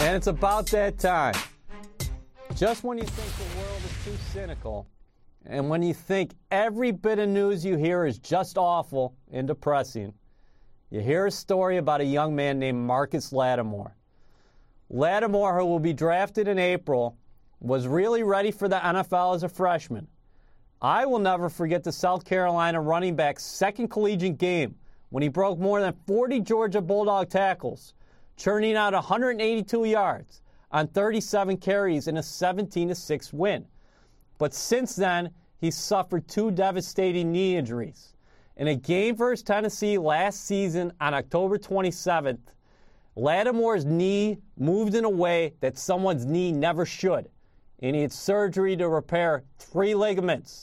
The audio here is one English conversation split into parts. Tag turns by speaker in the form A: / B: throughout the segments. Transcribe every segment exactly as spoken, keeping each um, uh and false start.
A: And it's about that time. Just when you think the world is too cynical, and when you think every bit of news you hear is just awful and depressing, you hear a story about a young man named Marcus Lattimore. Lattimore, who will be drafted in April, was really ready for the N F L as a freshman. I will never forget the South Carolina running back's second collegiate game when he broke more than forty Georgia Bulldog tackles, churning out one hundred eighty-two yards on thirty-seven carries in a seventeen to six win. But since then, he's suffered two devastating knee injuries. In a game versus Tennessee last season on October twenty-seventh, Lattimore's knee moved in a way that someone's knee never should, and he had surgery to repair three ligaments.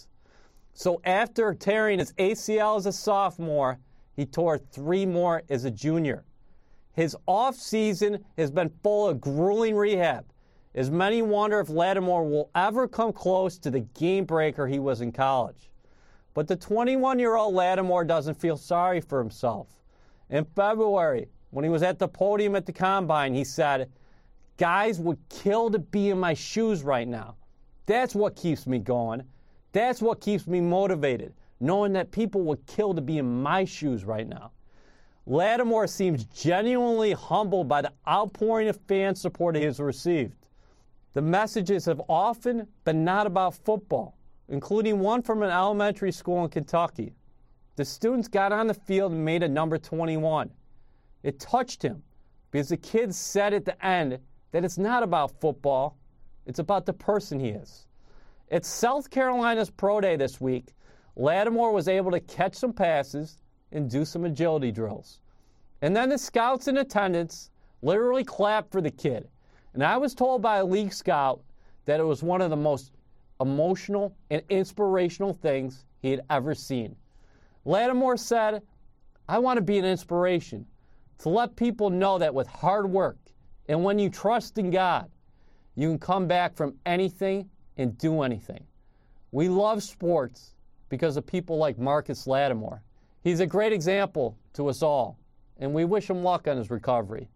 A: So after tearing his A C L as a sophomore, he tore three more as a junior. His offseason has been full of grueling rehab, as many wonder if Lattimore will ever come close to the game breaker he was in college. But the twenty-one-year-old Lattimore doesn't feel sorry for himself. In February, when he was at the podium at the Combine, he said, "Guys would kill to be in my shoes right now. That's what keeps me going. That's what keeps me motivated, knowing that people would kill to be in my shoes right now." Lattimore seems genuinely humbled by the outpouring of fan support he has received. The messages have often been not about football, including one from an elementary school in Kentucky. The students got on the field and made a number twenty-one. It touched him because the kids said at the end that it's not about football, it's about the person he is. At South Carolina's Pro Day this week, Lattimore was able to catch some passes and do some agility drills. And then the scouts in attendance literally clapped for the kid. And I was told by a league scout that it was one of the most emotional and inspirational things he had ever seen. Lattimore said, "I want to be an inspiration, to let people know that with hard work and when you trust in God, you can come back from anything and do anything." We love sports because of people like Marcus Lattimore. He's a great example to us all, and we wish him luck on his recovery.